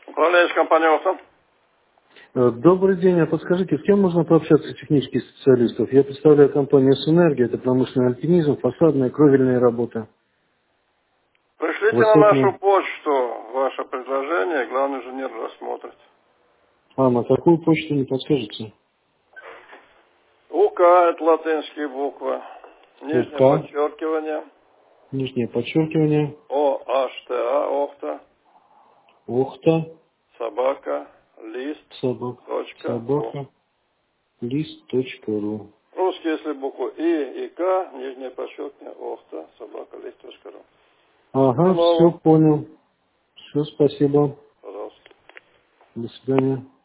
Управляющая компания «Охта». Добрый день. А подскажите, с кем можно пообщаться из технических специалистов? Я представляю компанию «Синергия». Это промышленный альпинизм, фасадные, кровельные работы. Пришлите на нашу Высотные. почту ваше предложение, главный инженер рассмотрит. На какую почту не подскажете? УК — это латинские буквы. Нижнее УК, подчеркивание. нижнее подчеркивание, ОHTA, Охта, Охта, собака, лист, точка, ру. собака, лист.ру. Русский, если букву И и К, нижнее подчеркивание, Охта, собака, лист, точка, ру. Ага, все Нового, понял. Все, спасибо. пожалуйста. До свидания.